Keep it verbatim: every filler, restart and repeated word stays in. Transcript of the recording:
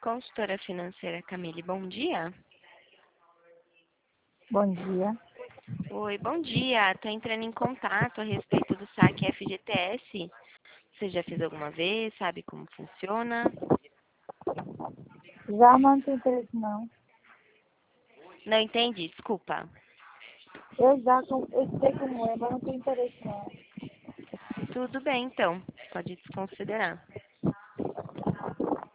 consultora financeira Camille, bom dia. Bom dia. Oi, bom dia. Estou entrando em contato a respeito do saque F G T S. Você já fez alguma vez? Sabe como funciona? Já não tem interesse, não. Não entendi, desculpa. Eu já com- eu sei como é, mas não tenho interesse, não. Tudo bem, então. Pode desconsiderar.